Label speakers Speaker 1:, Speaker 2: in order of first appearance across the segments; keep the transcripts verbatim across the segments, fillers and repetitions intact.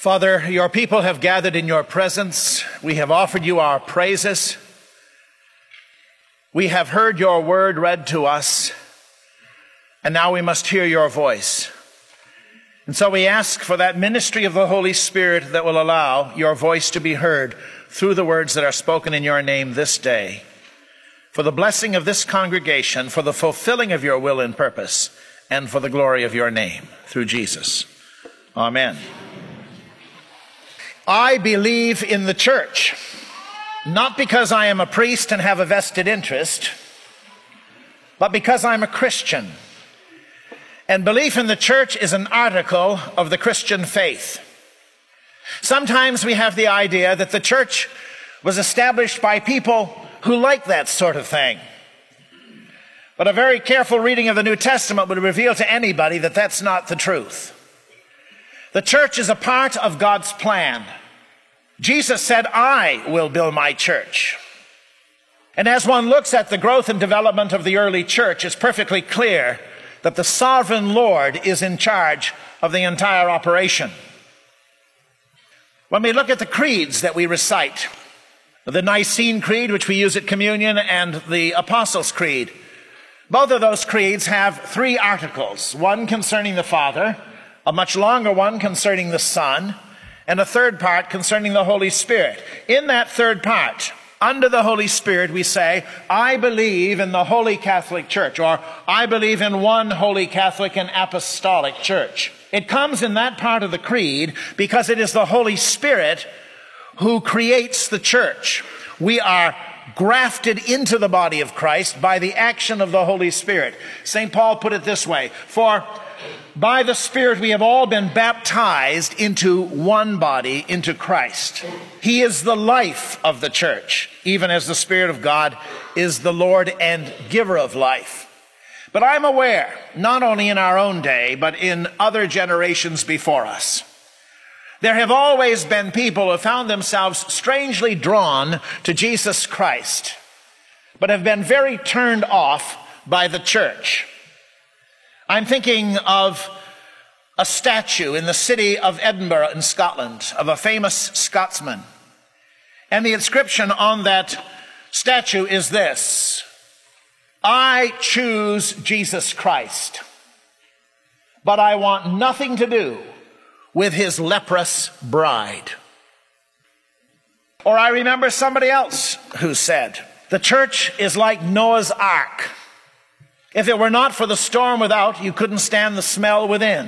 Speaker 1: Father, your people have gathered in your presence. We have offered you our praises. We have heard your word read to us, and now we must hear your voice. And so we ask for that ministry of the Holy Spirit that will allow your voice to be heard through the words that are spoken in your name this day, for the blessing of this congregation, for the fulfilling of your will and purpose, and for the glory of your name, through Jesus. Amen. I believe in the church, not because I am a priest and have a vested interest, but because I'm a Christian. And belief in the church is an article of the Christian faith. Sometimes we have the idea that the church was established by people who like that sort of thing. But a very careful reading of the New Testament would reveal to anybody that that's not the truth. The church is a part of God's plan. Jesus said, I will build my church. And as one looks at the growth and development of the early church, it's perfectly clear that the sovereign Lord is in charge of the entire operation. When we look at the creeds that we recite, the Nicene Creed, which we use at communion, and the Apostles' Creed, both of those creeds have three articles, one concerning the Father, a much longer one concerning the Son, and a third part concerning the Holy Spirit. In that third part, under the Holy Spirit, we say, I believe in the Holy Catholic Church, or I believe in one Holy Catholic and Apostolic Church. It comes in that part of the creed because it is the Holy Spirit who creates the church. We are grafted into the body of Christ by the action of the Holy Spirit. Saint Paul put it this way, for by the Spirit we have all been baptized into one body, into Christ. He is the life of the church, even as the Spirit of God is the Lord and giver of life. But I'm aware, not only in our own day, but in other generations before us, there have always been people who found themselves strangely drawn to Jesus Christ, but have been very turned off by the church. I'm thinking of a statue in the city of Edinburgh in Scotland of a famous Scotsman. And the inscription on that statue is this: I choose Jesus Christ, but I want nothing to do with his leprous bride. Or I remember somebody else who said, the church is like Noah's Ark. If it were not for the storm without, you couldn't stand the smell within.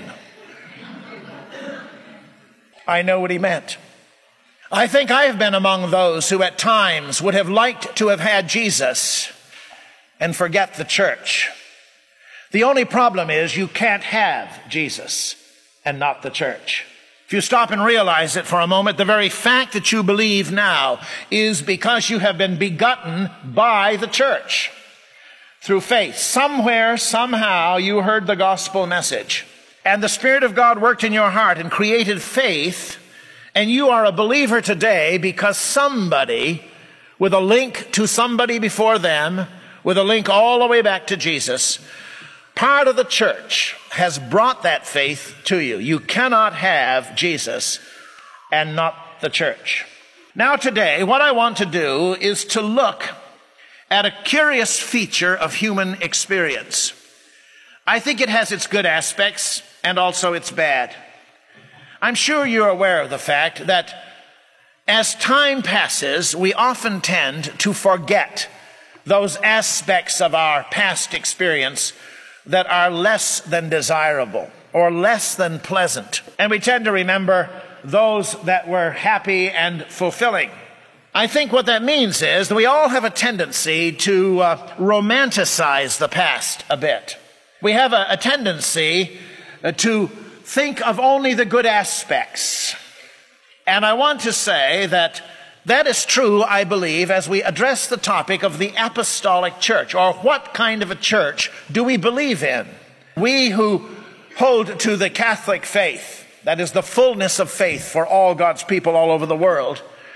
Speaker 1: I know what he meant. I think I have been among those who at times would have liked to have had Jesus and forget the church. The only problem is you can't have Jesus and not the church. If you stop and realize it for a moment, the very fact that you believe now is because you have been begotten by the church. Through faith. Somewhere, somehow, you heard the gospel message. And the Spirit of God worked in your heart and created faith. And you are a believer today because somebody, with a link to somebody before them, with a link all the way back to Jesus, part of the church has brought that faith to you. You cannot have Jesus and not the church. Now today, what I want to do is to look at a curious feature of human experience. I think it has its good aspects and also its bad. I'm sure you're aware of the fact that as time passes, we often tend to forget those aspects of our past experience that are less than desirable or less than pleasant. And we tend to remember those that were happy and fulfilling. I think what that means is that we all have a tendency to uh, romanticize the past a bit. We have a, a tendency uh, to think of only the good aspects. And I want to say that that is true, I believe, as we address the topic of the apostolic church, or what kind of a church do we believe in? We who hold to the Catholic faith, that is the fullness of faith for all God's people all over the world,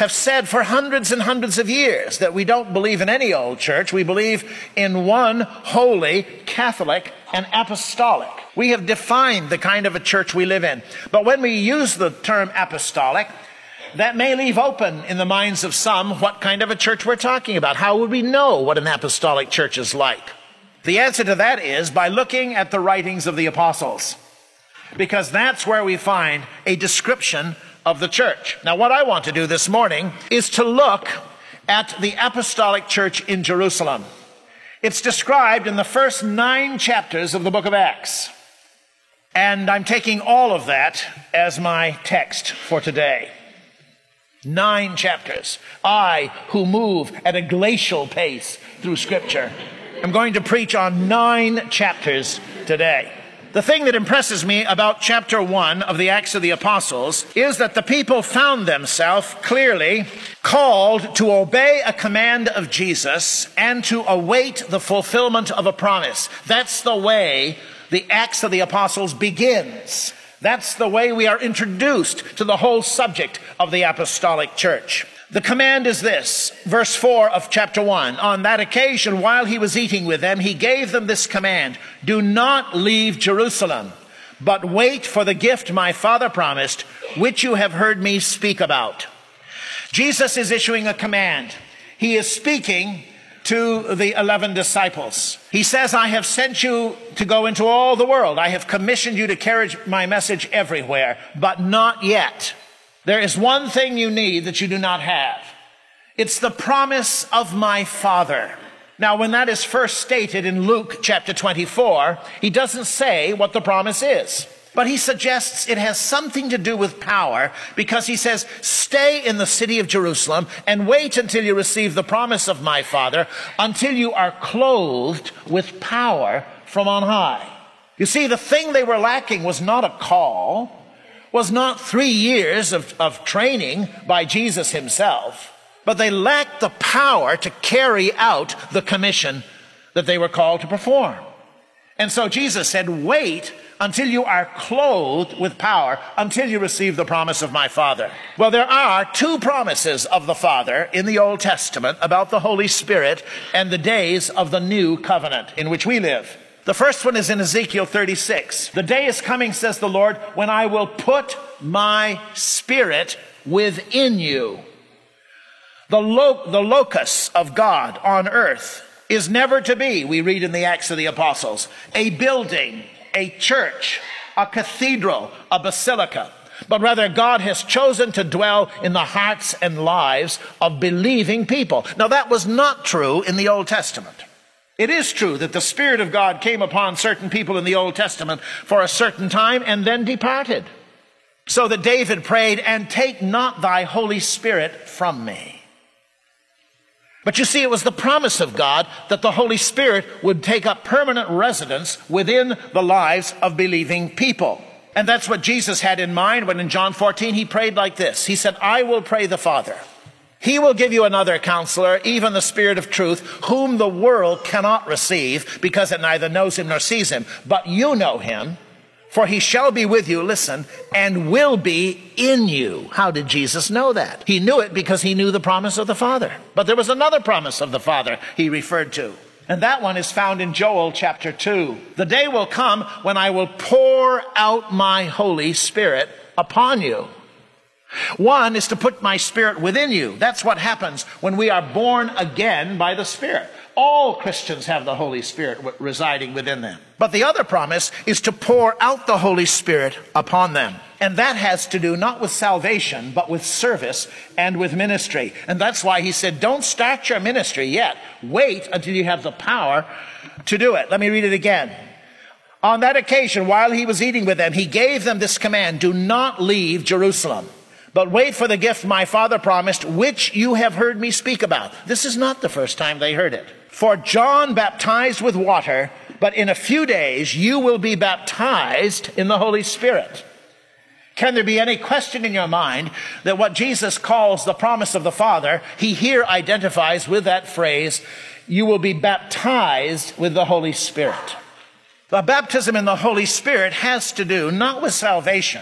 Speaker 1: have said for hundreds and hundreds of years that we don't believe in any old church. We believe in one holy, Catholic, and apostolic. We have defined the kind of a church we live in. But when we use the term apostolic, that may leave open in the minds of some what kind of a church we're talking about. How would we know what an apostolic church is like? The answer to that is by looking at the writings of the apostles, because that's where we find a description of the church. Now, what I want to do this morning is to look at the apostolic church in Jerusalem. It's described in the first nine chapters of the book of Acts. And I'm taking all of that as my text for today. Nine chapters. I, who move at a glacial pace through Scripture, I'm going to preach on nine chapters today. The thing that impresses me about chapter one of the Acts of the Apostles is that the people found themselves clearly called to obey a command of Jesus and to await the fulfillment of a promise. That's the way the Acts of the Apostles begins. That's the way we are introduced to the whole subject of the apostolic church. The command is this, verse four of chapter one. On that occasion, while he was eating with them, he gave them this command: do not leave Jerusalem, but wait for the gift my Father promised, which you have heard me speak about. Jesus is issuing a command. He is speaking to the eleven disciples. He says, I have sent you to go into all the world. I have commissioned you to carry my message everywhere, but not yet. There is one thing you need that you do not have. It's the promise of my Father. Now, when that is first stated in Luke chapter twenty-four, he doesn't say what the promise is, but he suggests it has something to do with power, because he says, stay in the city of Jerusalem and wait until you receive the promise of my Father, until you are clothed with power from on high. You see, the thing they were lacking was not a call, was not three years of, of training by Jesus himself, but they lacked the power to carry out the commission that they were called to perform. And so Jesus said, wait until you are clothed with power, until you receive the promise of my Father. Well, there are two promises of the Father in the Old Testament about the Holy Spirit and the days of the new covenant in which we live. The first one is in Ezekiel thirty-six. The day is coming, says the Lord, when I will put my Spirit within you. The, lo- the locus of God on earth is never to be, we read in the Acts of the Apostles, a building, a church, a cathedral, a basilica, but rather God has chosen to dwell in the hearts and lives of believing people. Now, that was not true in the Old Testament. It is true that the Spirit of God came upon certain people in the Old Testament for a certain time and then departed. So that David prayed, and take not thy Holy Spirit from me. But you see, it was the promise of God that the Holy Spirit would take up permanent residence within the lives of believing people. And that's what Jesus had in mind when in John fourteen he prayed like this. He said, I will pray the Father. He will give you another counselor, even the Spirit of truth, whom the world cannot receive, because it neither knows him nor sees him. But you know him, for he shall be with you, listen, and will be in you. How did Jesus know that? He knew it because he knew the promise of the Father. But there was another promise of the Father he referred to. And that one is found in Joel chapter two. The day will come when I will pour out my Holy Spirit upon you. One is to put my Spirit within you. That's what happens when we are born again by the Spirit. All Christians have the Holy Spirit residing within them. But the other promise is to pour out the Holy Spirit upon them. And that has to do not with salvation, but with service and with ministry. And that's why he said, don't start your ministry yet. Wait until you have the power to do it. Let me read it again. On that occasion, while he was eating with them, he gave them this command: do not leave Jerusalem, but wait for the gift my Father promised, which you have heard me speak about. This is not the first time they heard it. For John baptized with water, but in a few days you will be baptized in the Holy Spirit. Can there be any question in your mind that what Jesus calls the promise of the Father, he here identifies with that phrase, you will be baptized with the Holy Spirit? The baptism in the Holy Spirit has to do not with salvation,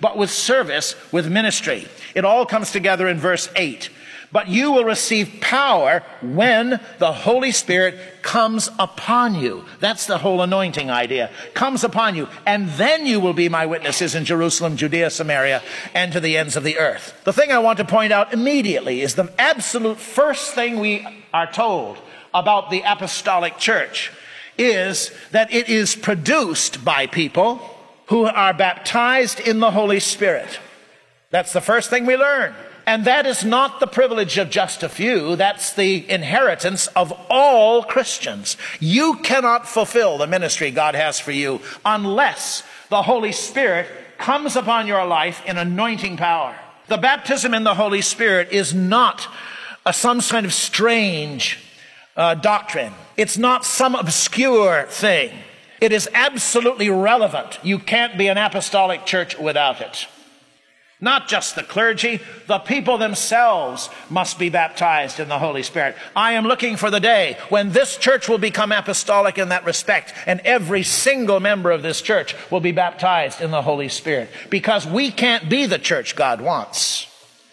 Speaker 1: but with service, with ministry. It all comes together in verse eight. But you will receive power when the Holy Spirit comes upon you. That's the whole anointing idea. Comes upon you. And then you will be my witnesses in Jerusalem, Judea, Samaria, and to the ends of the earth. The thing I want to point out immediately is the absolute first thing we are told about the apostolic church is that it is produced by people who are baptized in the Holy Spirit. That's the first thing we learn. And that is not the privilege of just a few. That's the inheritance of all Christians. You cannot fulfill the ministry God has for you unless the Holy Spirit comes upon your life in anointing power. The baptism in the Holy Spirit is not a, some kind of strange uh, doctrine. It's not some obscure thing. It is absolutely relevant. You can't be an apostolic church without it. Not just the clergy, the people themselves must be baptized in the Holy Spirit. I am looking for the day when this church will become apostolic in that respect, and every single member of this church will be baptized in the Holy Spirit, because we can't be the church God wants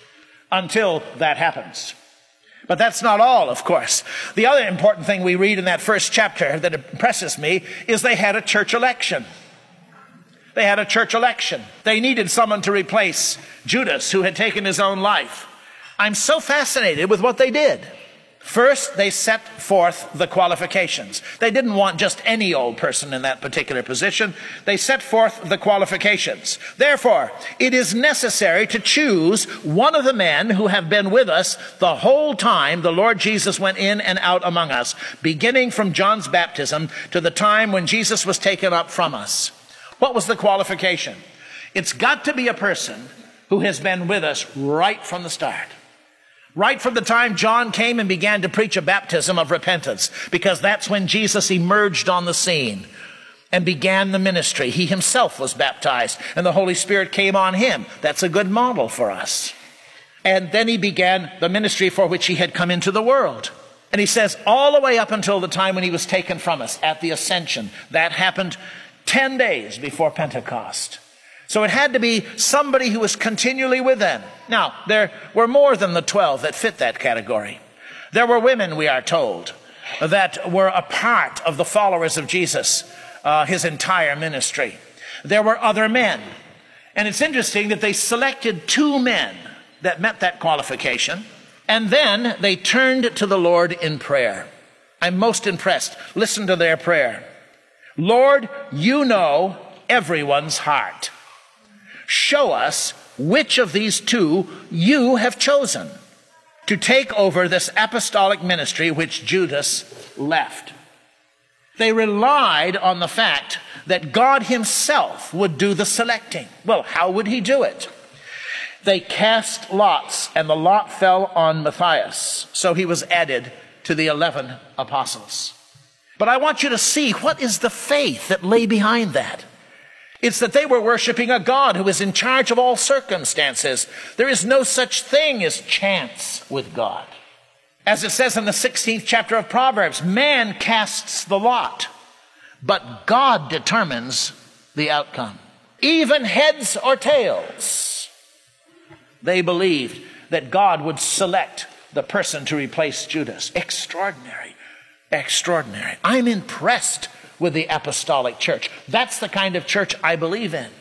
Speaker 1: until that happens. But that's not all, of course. The other important thing we read in that first chapter that impresses me is they had a church election. They had a church election. They needed someone to replace Judas, who had taken his own life. I'm so fascinated with what they did. First, they set forth the qualifications. They didn't want just any old person in that particular position. They set forth the qualifications. Therefore, it is necessary to choose one of the men who have been with us the whole time the Lord Jesus went in and out among us, beginning from John's baptism to the time when Jesus was taken up from us. What was the qualification? It's got to be a person who has been with us right from the start. Right from the time John came and began to preach a baptism of repentance, because that's when Jesus emerged on the scene and began the ministry. He himself was baptized and the Holy Spirit came on him. That's a good model for us. And then he began the ministry for which he had come into the world. And he says all the way up until the time when he was taken from us at the ascension. That happened ten days before Pentecost. So it had to be somebody who was continually with them. Now, there were more than the twelve that fit that category. There were women, we are told, that were a part of the followers of Jesus, uh, his entire ministry. There were other men. And it's interesting that they selected two men that met that qualification, and then they turned to the Lord in prayer. I'm most impressed. Listen to their prayer. Lord, you know everyone's heart. Show us which of these two you have chosen to take over this apostolic ministry which Judas left. They relied on the fact that God himself would do the selecting. Well, how would he do it? They cast lots, and the lot fell on Matthias, so he was added to the eleven apostles. But I want you to see what is the faith that lay behind that. It's that they were worshiping a God who is in charge of all circumstances. There is no such thing as chance with God. As it says in the sixteenth chapter of Proverbs, man casts the lot, but God determines the outcome. Even heads or tails. They believed that God would select the person to replace Judas. Extraordinary. Extraordinary. I'm impressed with the apostolic church. That's the kind of church I believe in.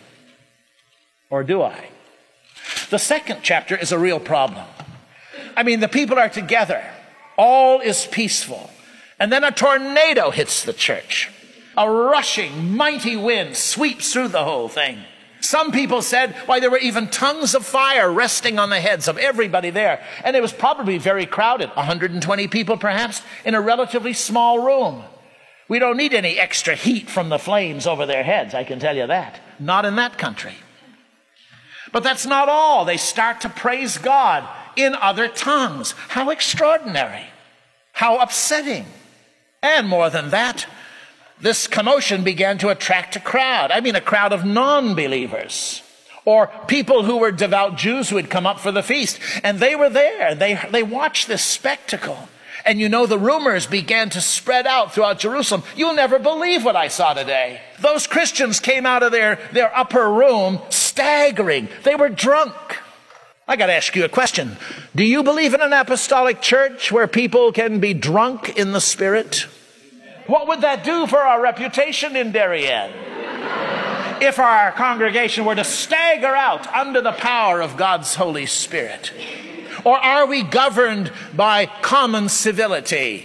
Speaker 1: Or do I? The second chapter is a real problem. I mean, the people are together. All is peaceful. And then a tornado hits the church. A rushing, mighty wind sweeps through the whole thing. Some people said, why, there were even tongues of fire resting on the heads of everybody there. And it was probably very crowded, one hundred twenty people perhaps, in a relatively small room. We don't need any extra heat from the flames over their heads, I can tell you that. Not in that country. But that's not all. They start to praise God in other tongues. How extraordinary. How upsetting. And more than that, this commotion began to attract a crowd. I mean, a crowd of non-believers, or people who were devout Jews who had come up for the feast. And they were there. They, they watched this spectacle. And you know, the rumors began to spread out throughout Jerusalem. You'll never believe what I saw today. Those Christians came out of their, their upper room staggering. They were drunk. I got to ask you a question. Do you believe in an apostolic church where people can be drunk in the Spirit? What would that do for our reputation in Darien? If our congregation were to stagger out under the power of God's Holy Spirit? Or are we governed by common civility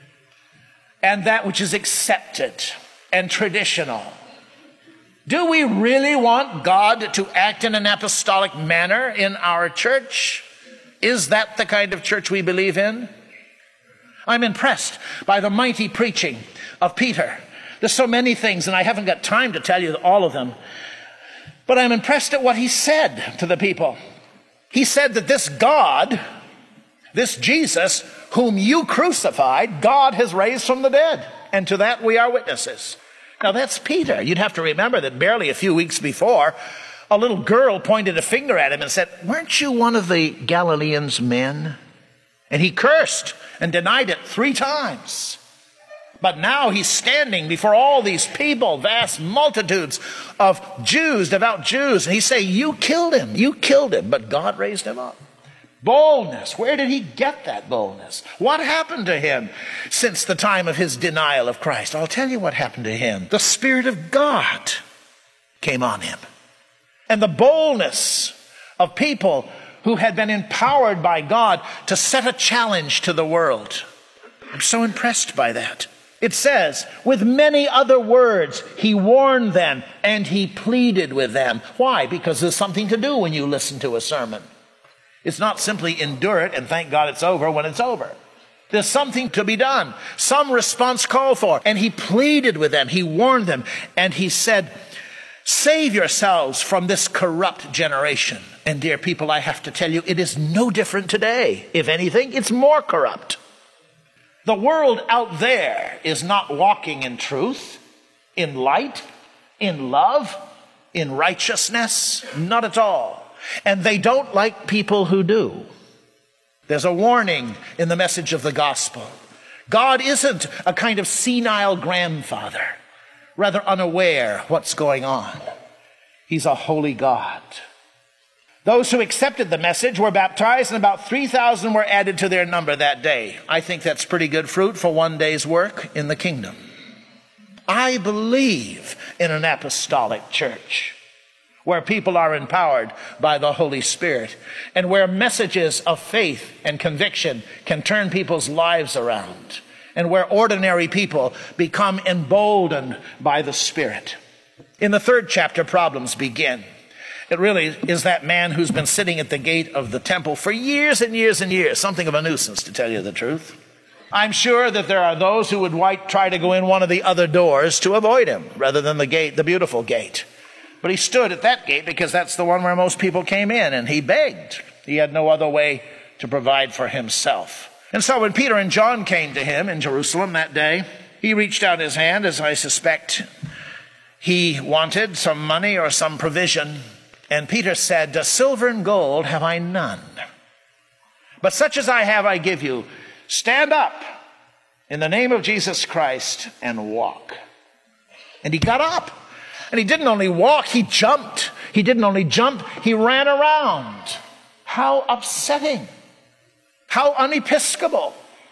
Speaker 1: and that which is accepted and traditional? Do we really want God to act in an apostolic manner in our church? Is that the kind of church we believe in? I'm impressed by the mighty preaching of Peter. There's so many things, and I haven't got time to tell you all of them. But I'm impressed at what he said to the people. He said that this God, this Jesus, whom you crucified, God has raised from the dead. And to that we are witnesses. Now that's Peter. You'd have to remember that barely a few weeks before, a little girl pointed a finger at him and said, "Weren't you one of the Galileans' men?" And he cursed and denied it three times. But now he's standing before all these people, vast multitudes of Jews, devout Jews, and he's saying, "You killed him, you killed him, but God raised him up." Boldness. Where did he get that boldness? What happened to him since the time of his denial of Christ? I'll tell you what happened to him. The Spirit of God came on him. And the boldness of people who had been empowered by God to set a challenge to the world. I'm so impressed by that. It says, with many other words, he warned them and he pleaded with them. Why? Because there's something to do when you listen to a sermon. It's not simply endure it and thank God it's over when it's over. There's something to be done, some response called for. And he pleaded with them, he warned them, and he said, save yourselves from this corrupt generation. And dear people, I have to tell you, it is no different today. If anything, it's more corrupt. The world out there is not walking in truth, in light, in love, in righteousness, not at all. And they don't like people who do. There's a warning in the message of the gospel. God isn't a kind of senile grandfather, rather unaware what's going on. He's a holy God. Those who accepted the message were baptized, and about three thousand were added to their number that day. I think that's pretty good fruit for one day's work in the kingdom. I believe in an apostolic church where people are empowered by the Holy Spirit and where messages of faith and conviction can turn people's lives around and where ordinary people become emboldened by the Spirit. In the third chapter, problems begin. It really is that man who's been sitting at the gate of the temple for years and years and years, something of a nuisance, to tell you the truth. I'm sure that there are those who would try to go in one of the other doors to avoid him rather than the gate, the beautiful gate. But he stood at that gate because that's the one where most people came in, and he begged. He had no other way to provide for himself. And so when Peter and John came to him in Jerusalem that day, he reached out his hand, as I suspect he wanted some money or some provision. And Peter said, silver and gold have I none, but such as I have I give you. Stand up in the name of Jesus Christ and walk. And he got up. And he didn't only walk, he jumped. He didn't only jump, he ran around. How upsetting. How unepiscopal.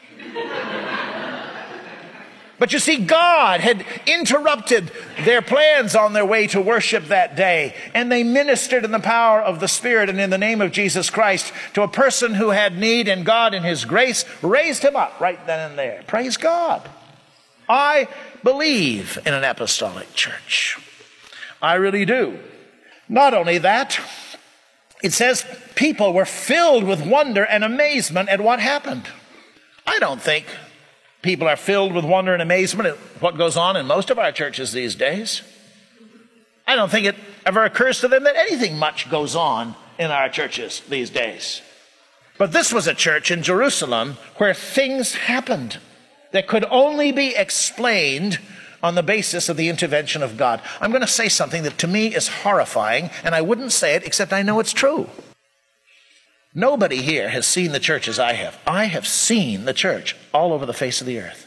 Speaker 1: But you see, God had interrupted their plans on their way to worship that day. And they ministered in the power of the Spirit and in the name of Jesus Christ to a person who had need, and God in his grace raised him up right then and there. Praise God. I believe in an apostolic church. I really do. Not only that, it says people were filled with wonder and amazement at what happened. I don't think people are filled with wonder and amazement at what goes on in most of our churches these days. I don't think it ever occurs to them that anything much goes on in our churches these days. But this was a church in Jerusalem where things happened that could only be explained on the basis of the intervention of God. I'm going to say something that to me is horrifying, and I wouldn't say it except I know it's true. Nobody here has seen the church as I have. I have seen the church all over the face of the earth.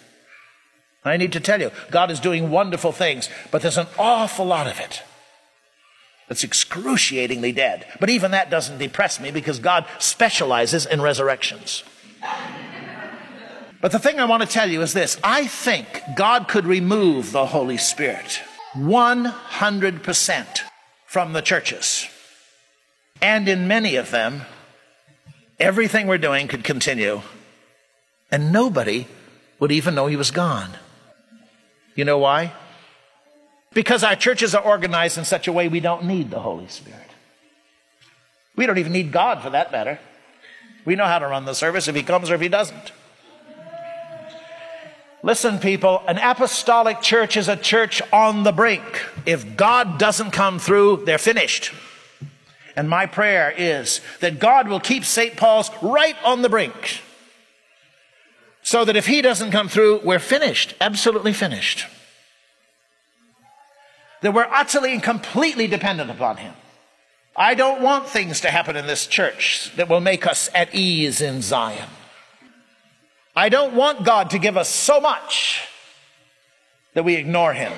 Speaker 1: I need to tell you, God is doing wonderful things, but there's an awful lot of it It's excruciatingly dead. But even that doesn't depress me because God specializes in resurrections. But the thing I want to tell you is this. I think God could remove the Holy Spirit one hundred percent from the churches. And in many of them, everything we're doing could continue. And nobody would even know he was gone. You know why? Because our churches are organized in such a way we don't need the Holy Spirit. We don't even need God for that matter. We know how to run the service if he comes or if he doesn't. Listen, people, an apostolic church is a church on the brink. If God doesn't come through, they're finished. And my prayer is that God will keep Saint Paul's right on the brink, so that if he doesn't come through, we're finished, absolutely finished. That we're utterly and completely dependent upon him. I don't want things to happen in this church that will make us at ease in Zion. I don't want God to give us so much that we ignore him,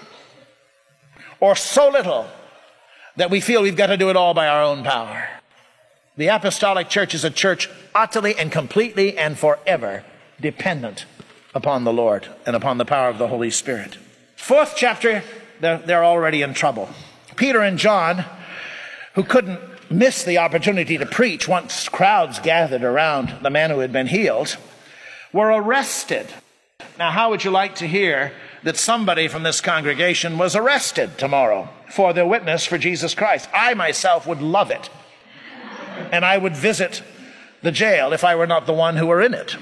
Speaker 1: or so little that we feel we've got to do it all by our own power. The apostolic church is a church utterly and completely and forever dependent upon the Lord and upon the power of the Holy Spirit. Fourth chapter, they're, they're already in trouble. Peter and John, who couldn't miss the opportunity to preach once crowds gathered around the man who had been healed, were arrested. Now, how would you like to hear that somebody from this congregation was arrested tomorrow for their witness for Jesus Christ? I myself would love it. And I would visit the jail if I were not the one who were in it.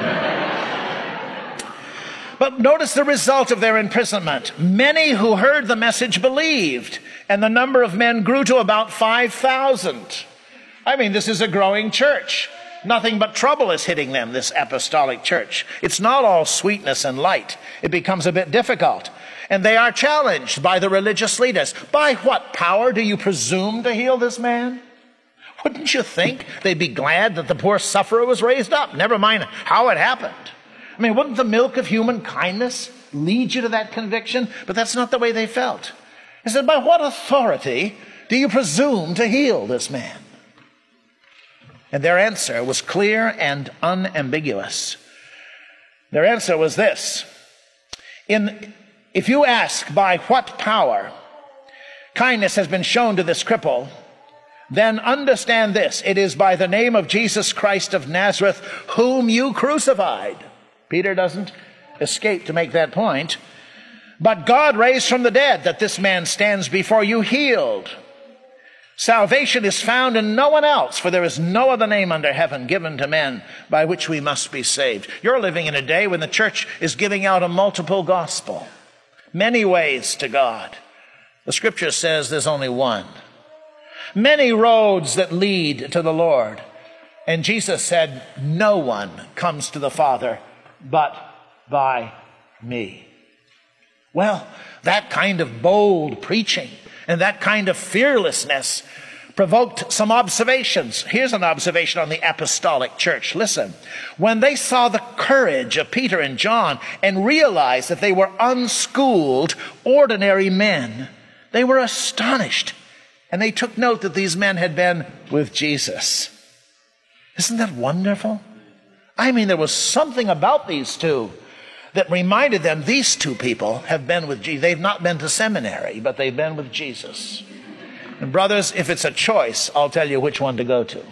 Speaker 1: But notice the result of their imprisonment. Many who heard the message believed, and the number of men grew to about five thousand. I mean, this is a growing church. Nothing but trouble is hitting them, this apostolic church. It's not all sweetness and light. It becomes a bit difficult. And they are challenged by the religious leaders. By what power do you presume to heal this man? Wouldn't you think they'd be glad that the poor sufferer was raised up? Never mind how it happened. I mean, wouldn't the milk of human kindness lead you to that conviction? But that's not the way they felt. They said, by what authority do you presume to heal this man? And their answer was clear and unambiguous. Their answer was this. In, if you ask by what power kindness has been shown to this cripple, then understand this. It is by the name of Jesus Christ of Nazareth, whom you crucified. Peter doesn't escape to make that point. But God raised from the dead, that this man stands before you healed. Salvation is found in no one else, for there is no other name under heaven given to men by which we must be saved. You're living in a day when the church is giving out a multiple gospel. Many ways to God. The scripture says there's only one. Many roads that lead to the Lord. And Jesus said, no one comes to the Father but by me. Well, that kind of bold preaching and that kind of fearlessness provoked some observations. Here's an observation on the apostolic church. Listen, when they saw the courage of Peter and John and realized that they were unschooled, ordinary men, they were astonished. And they took note that these men had been with Jesus. Isn't that wonderful? I mean, there was something about these two that reminded them, these two people have been with Jesus. They've not been to seminary, but they've been with Jesus. And brothers, if it's a choice, I'll tell you which one to go to.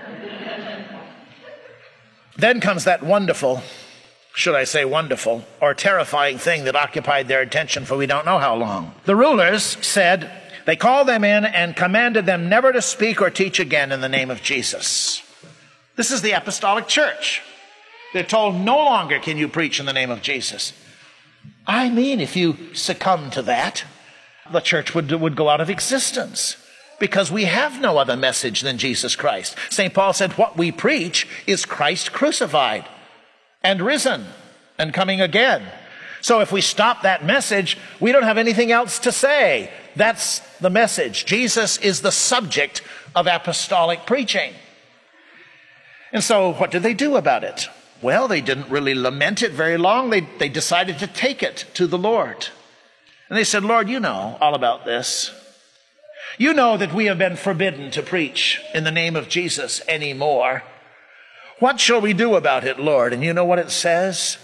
Speaker 1: Then comes that wonderful, should I say wonderful, or terrifying thing that occupied their attention for we don't know how long. The rulers said, they called them in and commanded them never to speak or teach again in the name of Jesus. This is the apostolic church. They're told no longer can you preach in the name of Jesus. I mean, if you succumb to that, the church would, would go out of existence because we have no other message than Jesus Christ. Saint Paul said, what we preach is Christ crucified and risen and coming again. So if we stop that message, we don't have anything else to say. That's the message. Jesus is the subject of apostolic preaching. And so what did they do about it? Well, they didn't really lament it very long. They, they decided to take it to the Lord. And they said, Lord, you know all about this. You know that we have been forbidden to preach in the name of Jesus anymore. What shall we do about it, Lord? And you know what it says?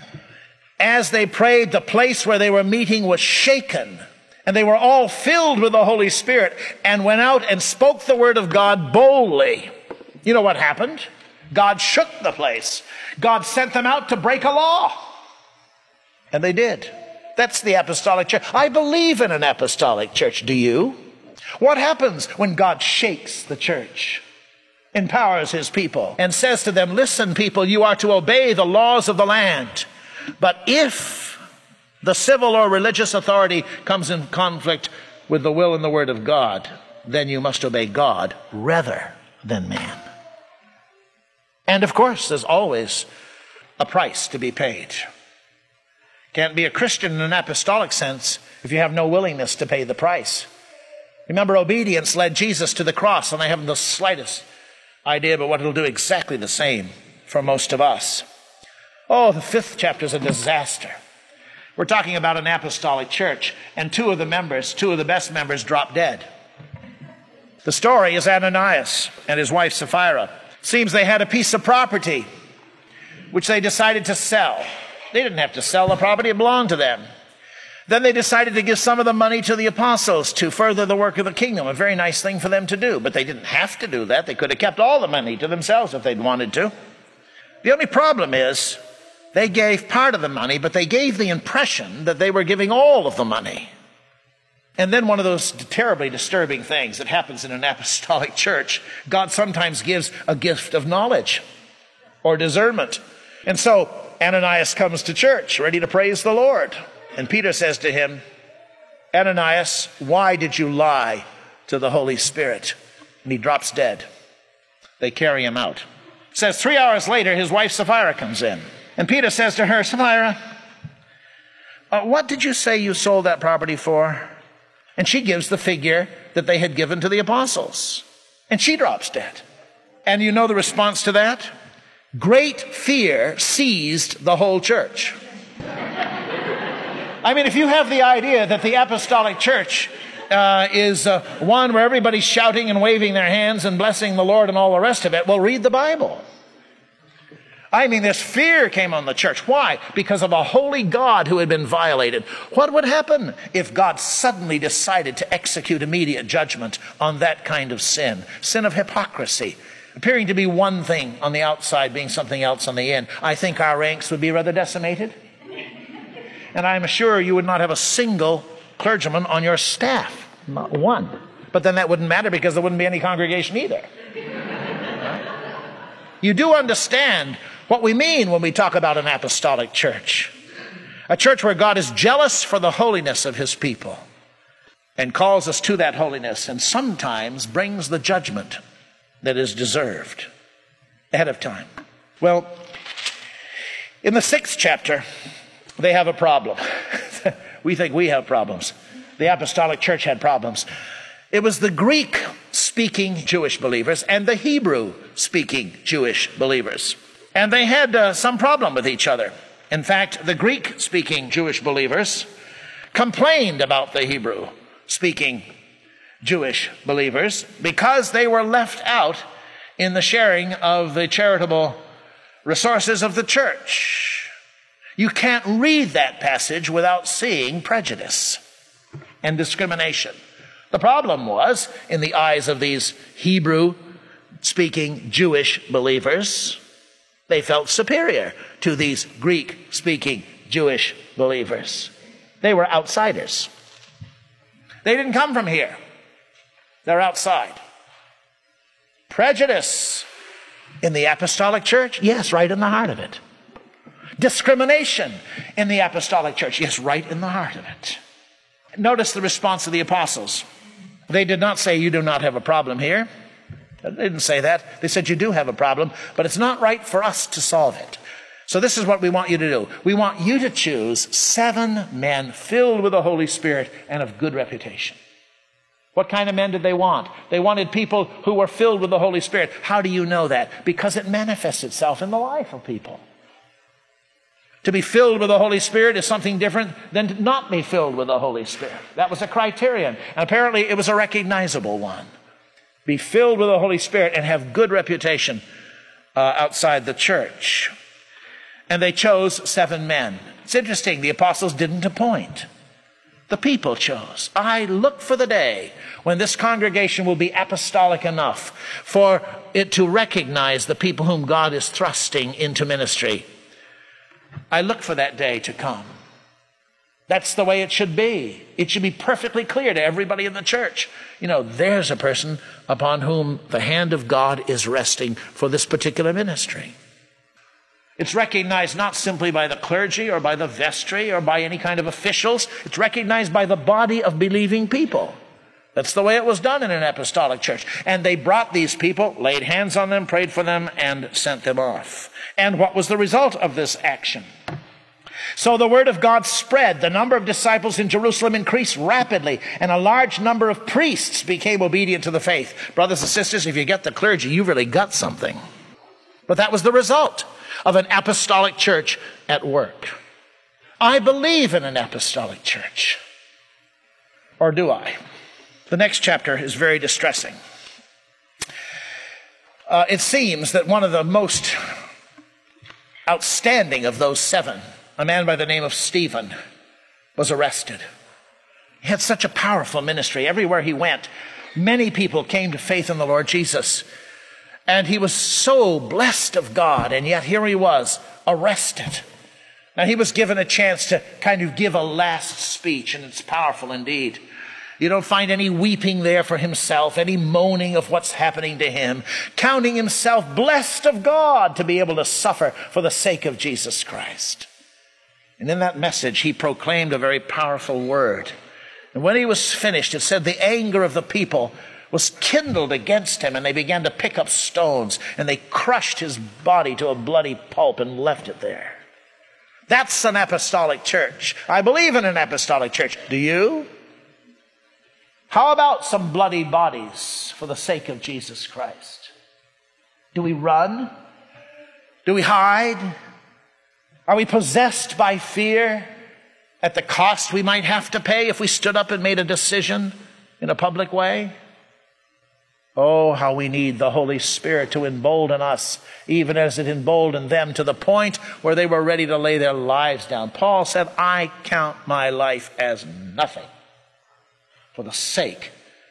Speaker 1: As they prayed, the place where they were meeting was shaken, and they were all filled with the Holy Spirit and went out and spoke the word of God boldly. You know what happened? God shook the place. God sent them out to break a law. And they did. That's the apostolic church. I believe in an apostolic church. Do you? What happens when God shakes the church, empowers his people, and says to them, listen, people, you are to obey the laws of the land. But if the civil or religious authority comes in conflict with the will and the word of God, then you must obey God rather than man. And of course, there's always a price to be paid. Can't be a Christian in an apostolic sense if you have no willingness to pay the price. Remember, obedience led Jesus to the cross, and I haven't the slightest idea about what it'll do exactly the same for most of us. Oh, the fifth chapter is a disaster. We're talking about an apostolic church, and two of the members, two of the best members, dropped dead. The story is Ananias and his wife Sapphira. Seems they had a piece of property which they decided to sell. They didn't have to sell the property, it belonged to them. Then they decided to give some of the money to the apostles to further the work of the kingdom. A very nice thing for them to do, but they didn't have to do that. They could have kept all the money to themselves if they'd wanted to. The only problem is they gave part of the money, but they gave the impression that they were giving all of the money. And then one of those terribly disturbing things that happens in an apostolic church, God sometimes gives a gift of knowledge or discernment. And so Ananias comes to church ready to praise the Lord. And Peter says to him, Ananias, why did you lie to the Holy Spirit? And he drops dead. They carry him out. It says three hours later, his wife Sapphira comes in. And Peter says to her, Sapphira, uh, what did you say you sold that property for? And she gives the figure that they had given to the apostles. And she drops dead. And you know the response to that? Great fear seized the whole church. I mean, if you have the idea that the apostolic church uh, is uh, one where everybody's shouting and waving their hands and blessing the Lord and all the rest of it, well, read the Bible. I mean, this fear came on the church. Why? Because of a holy God who had been violated. What would happen if God suddenly decided to execute immediate judgment on that kind of sin? Sin of hypocrisy, appearing to be one thing on the outside, being something else on the in. I think our ranks would be rather decimated. And I'm sure you would not have a single clergyman on your staff. Not one. But then that wouldn't matter because there wouldn't be any congregation either. Right? You do understand what we mean when we talk about an apostolic church. A church where God is jealous for the holiness of his people and calls us to that holiness and sometimes brings the judgment that is deserved ahead of time. Well, in the sixth chapter, they have a problem. We think we have problems. The apostolic church had problems. It was the Greek-speaking Jewish believers and the Hebrew-speaking Jewish believers. And they had uh, some problem with each other. In fact, the Greek-speaking Jewish believers complained about the Hebrew-speaking Jewish believers because they were left out in the sharing of the charitable resources of the church. You can't read that passage without seeing prejudice and discrimination. The problem was, in the eyes of these Hebrew-speaking Jewish believers, they felt superior to these Greek-speaking Jewish believers. They were outsiders. They didn't come from here. They're outside. Prejudice in the apostolic church? Yes, right in the heart of it. Discrimination in the apostolic church? Yes, right in the heart of it. Notice the response of the apostles. They did not say, you do not have a problem here. They didn't say that. They said, you do have a problem, but it's not right for us to solve it. So this is what we want you to do. We want you to choose seven men filled with the Holy Spirit and of good reputation. What kind of men did they want? They wanted people who were filled with the Holy Spirit. How do you know that? Because it manifests itself in the life of people. To be filled with the Holy Spirit is something different than to not be filled with the Holy Spirit. That was a criterion. And apparently it was a recognizable one. Be filled with the Holy Spirit and have good reputation uh, outside the church. And they chose seven men. It's interesting, the apostles didn't appoint. The people chose. I look for the day when this congregation will be apostolic enough for it to recognize the people whom God is thrusting into ministry. I look for that day to come. That's the way it should be. It should be perfectly clear to everybody in the church. You know, there's a person upon whom the hand of God is resting for this particular ministry. It's recognized not simply by the clergy or by the vestry or by any kind of officials. It's recognized by the body of believing people. That's the way it was done in an apostolic church. And they brought these people, laid hands on them, prayed for them, and sent them off. And what was the result of this action? So the word of God spread. The number of disciples in Jerusalem increased rapidly, and a large number of priests became obedient to the faith. Brothers and sisters, if you get the clergy, you've really got something. But that was the result of an apostolic church at work. I believe in an apostolic church. Or do I? The next chapter is very distressing. Uh, it seems that one of the most outstanding of those seven, a man by the name of Stephen, was arrested. He had such a powerful ministry. Everywhere he went, many people came to faith in the Lord Jesus. And he was so blessed of God, and yet here he was, arrested. Now he was given a chance to kind of give a last speech, and it's powerful indeed. You don't find any weeping there for himself, any moaning of what's happening to him, counting himself blessed of God to be able to suffer for the sake of Jesus Christ. And in that message, he proclaimed a very powerful word. And when he was finished, it said the anger of the people was kindled against him, and they began to pick up stones, and they crushed his body to a bloody pulp and left it there. That's an apostolic church. I believe in an apostolic church. Do you? How about some bloody bodies for the sake of Jesus Christ? Do we run? Do we hide? Are we possessed by fear at the cost we might have to pay if we stood up and made a decision in a public way? Oh, how we need the Holy Spirit to embolden us, even as it emboldened them to the point where they were ready to lay their lives down. Paul said, I count my life as nothing for the sake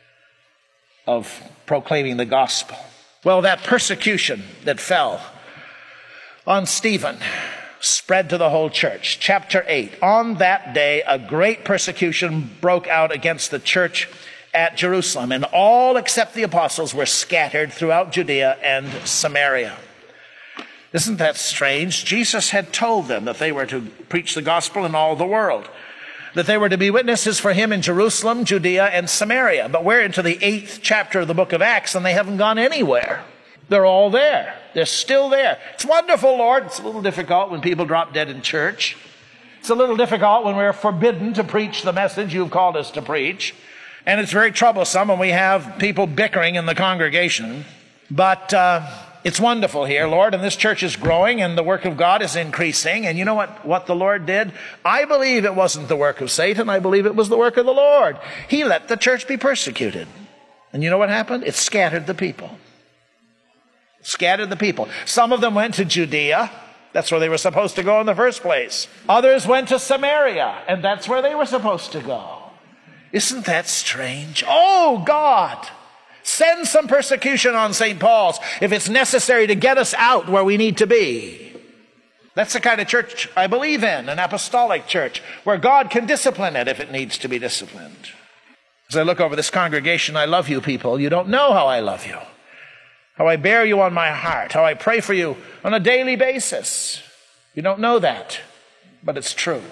Speaker 1: of proclaiming the gospel. Well, that persecution that fell on Stephen spread to the whole church. Chapter eight, on that day, a great persecution broke out against the church at Jerusalem, and all except the apostles were scattered throughout Judea and Samaria. Isn't that strange? Jesus had told them that they were to preach the gospel in all the world, that they were to be witnesses for him in Jerusalem, Judea, and Samaria. But we're into the eighth chapter of the book of Acts, and they haven't gone anywhere. They're all there. They're still there. It's wonderful, Lord. It's a little difficult when people drop dead in church. It's a little difficult when we're forbidden to preach the message you've called us to preach. And it's very troublesome when we have people bickering in the congregation. But uh, it's wonderful here, Lord, and this church is growing and the work of God is increasing. And you know what, what the Lord did? I believe it wasn't the work of Satan. I believe it was the work of the Lord. He let the church be persecuted. And you know what happened? It scattered the people. Scattered the people. Some of them went to Judea. That's where they were supposed to go in the first place. Others went to Samaria, and that's where they were supposed to go. Isn't that strange? Oh, God, send some persecution on Saint Paul's if it's necessary to get us out where we need to be. That's the kind of church I believe in, an apostolic church, where God can discipline it if it needs to be disciplined. As I look over this congregation, I love you people. You don't know how I love you, how I bear you on my heart, how I pray for you on a daily basis. You don't know that, but it's true.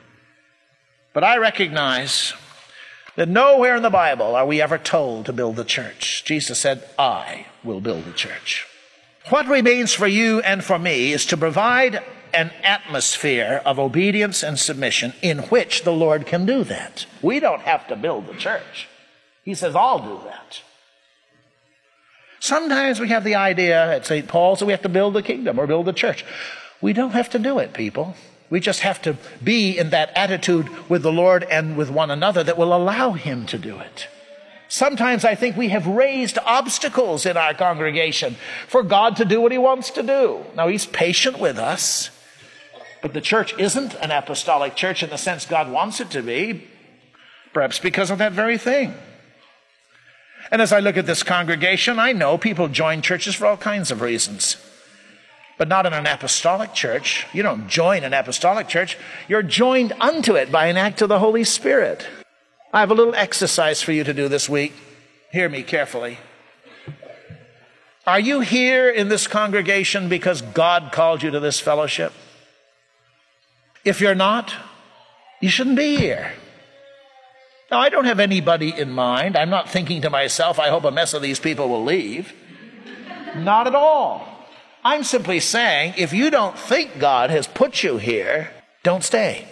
Speaker 1: But I recognize that nowhere in the Bible are we ever told to build the church. Jesus said, I will build the church. What remains for you and for me is to provide an atmosphere of obedience and submission in which the Lord can do that. We don't have to build the church. He says, I'll do that. Sometimes we have the idea at Saint Paul's that we have to build the kingdom or build the church. We don't have to do it, people. We just have to be in that attitude with the Lord and with one another that will allow him to do it. Sometimes I think we have raised obstacles in our congregation for God to do what he wants to do. Now, he's patient with us, but the church isn't an apostolic church in the sense God wants it to be, perhaps because of that very thing. And as I look at this congregation, I know people join churches for all kinds of reasons, but not in an apostolic church. You don't join an apostolic church. You're joined unto it by an act of the Holy Spirit. I have a little exercise for you to do this week. Hear me carefully. Are you here in this congregation because God called you to this fellowship? If you're not, you shouldn't be here. Now, I don't have anybody in mind. I'm not thinking to myself, I hope a mess of these people will leave. Not at all. I'm simply saying, if you don't think God has put you here, don't stay.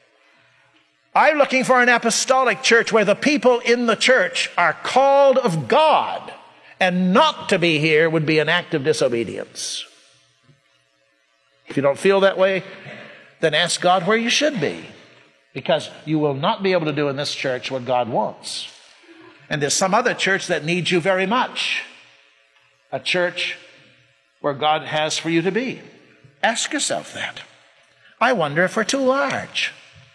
Speaker 1: I'm looking for an apostolic church where the people in the church are called of God, and not to be here would be an act of disobedience. If you don't feel that way, then ask God where you should be, because you will not be able to do in this church what God wants. And there's some other church that needs you very much, a church where God has for you to be. Ask yourself that. I wonder if we're too large.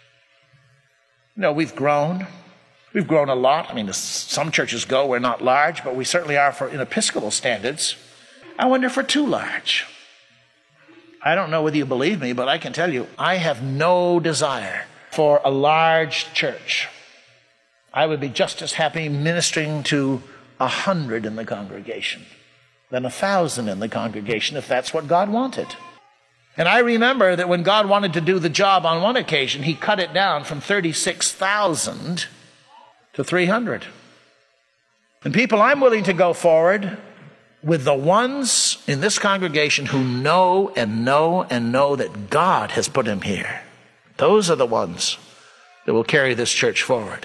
Speaker 1: You know, we've grown. We've grown a lot. I mean, some churches go, we're not large, but we certainly are for in Episcopal standards. I wonder if we're too large. I don't know whether you believe me, but I can tell you, I have no desire for a large church. I would be just as happy ministering to a hundred in the congregation than a thousand in the congregation, if that's what God wanted. And I remember that when God wanted to do the job on one occasion, he cut it down from thirty-six thousand to three hundred. And people, I'm willing to go forward with the ones in this congregation who know and know and know that God has put him here. Those are the ones that will carry this church forward.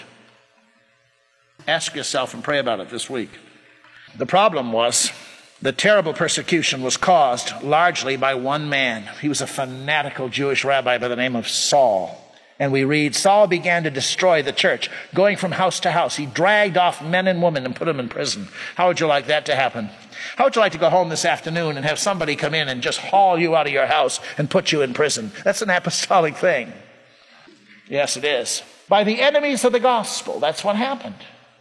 Speaker 1: Ask yourself and pray about it this week. The problem was, the terrible persecution was caused largely by one man. He was a fanatical Jewish rabbi by the name of Saul. And we read, Saul began to destroy the church, going from house to house. He dragged off men and women and put them in prison. How would you like that to happen? How would you like to go home this afternoon and have somebody come in and just haul you out of your house and put you in prison? That's an apostolic thing. Yes, it is. By the enemies of the gospel, that's what happened.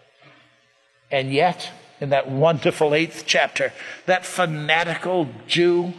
Speaker 1: And yet, in that wonderful eighth chapter, that fanatical Jew,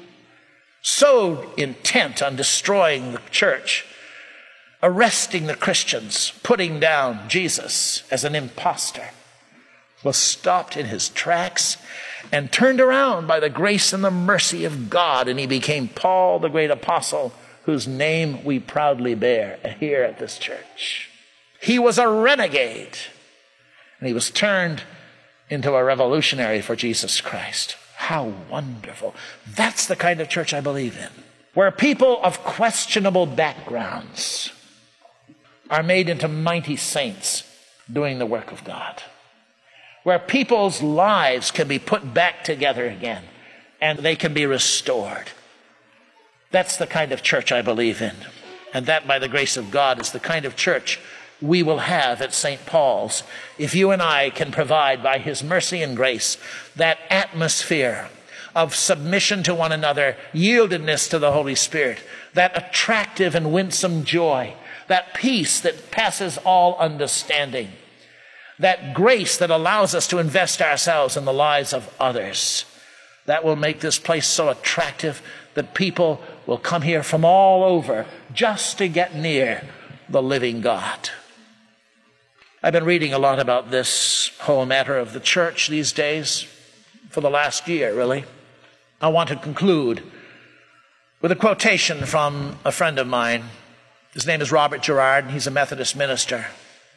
Speaker 1: so intent on destroying the church, arresting the Christians, putting down Jesus as an imposter, was stopped in his tracks and turned around by the grace and the mercy of God, and he became Paul, the great apostle, whose name we proudly bear here at this church. He was a renegade, and he was turned into a revolutionary for Jesus Christ. How wonderful. That's the kind of church I believe in, where people of questionable backgrounds are made into mighty saints doing the work of God, where people's lives can be put back together again and they can be restored. That's the kind of church I believe in. And that, by the grace of God, is the kind of church we will have at Saint Paul's if you and I can provide, by his mercy and grace, that atmosphere of submission to one another, yieldedness to the Holy Spirit, that attractive and winsome joy, that peace that passes all understanding, that grace that allows us to invest ourselves in the lives of others. That will make this place so attractive that people will come here from all over just to get near the living God. I've been reading a lot about this whole matter of the church these days, for the last year, really. I want to conclude with a quotation from a friend of mine. His name is Robert Gerard, and he's a Methodist minister.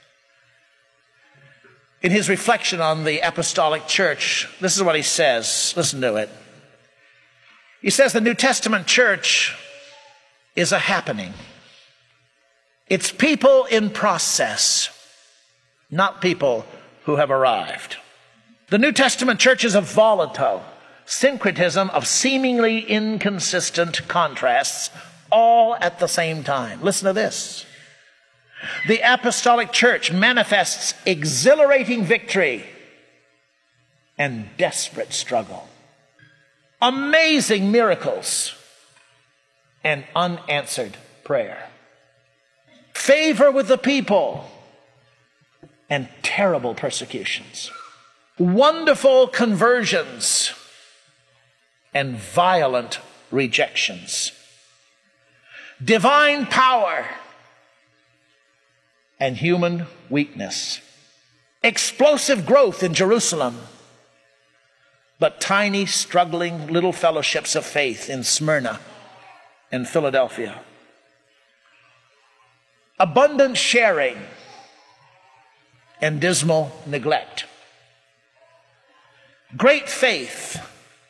Speaker 1: In his reflection on the apostolic church, this is what he says. Listen to it. He says the New Testament church is a happening. It's people in process, not people who have arrived. The New Testament church is a volatile syncretism of seemingly inconsistent contrasts, all at the same time. Listen to this. The apostolic church manifests exhilarating victory and desperate struggle, amazing miracles and unanswered prayer, favor with the people and terrible persecutions, wonderful conversions and violent rejections, divine power and human weakness, explosive growth in Jerusalem, but tiny, struggling little fellowships of faith in Smyrna and Philadelphia, abundant sharing and dismal neglect, great faith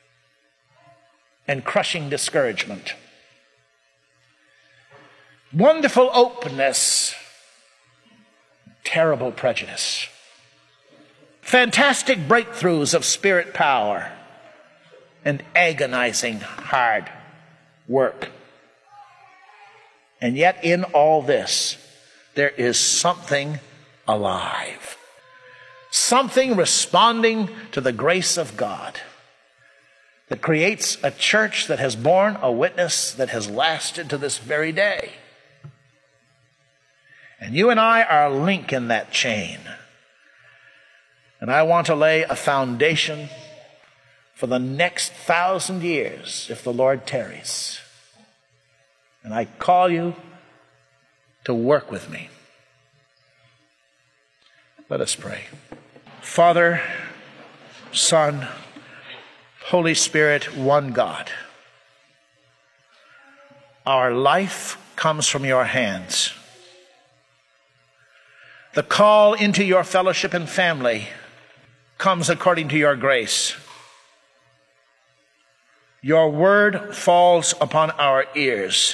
Speaker 1: and crushing discouragement, wonderful openness, terrible prejudice, fantastic breakthroughs of spirit power, and agonizing hard work. And yet in all this, there is something alive, something responding to the grace of God that creates a church that has borne a witness that has lasted to this very day. And you and I are a link in that chain. And I want to lay a foundation for the next thousand years if the Lord tarries. And I call you to work with me. Let us pray. Father, Son, Holy Spirit, one God, our life comes from your hands. The call into your fellowship and family comes according to your grace. Your word falls upon our ears.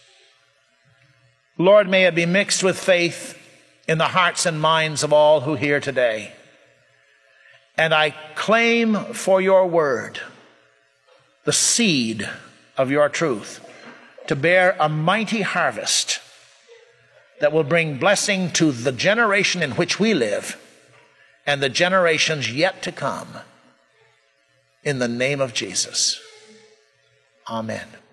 Speaker 1: Lord, may it be mixed with faith in the hearts and minds of all who hear today. And I claim for your word the seed of your truth to bear a mighty harvest that will bring blessing to the generation in which we live and the generations yet to come. In the name of Jesus. Amen.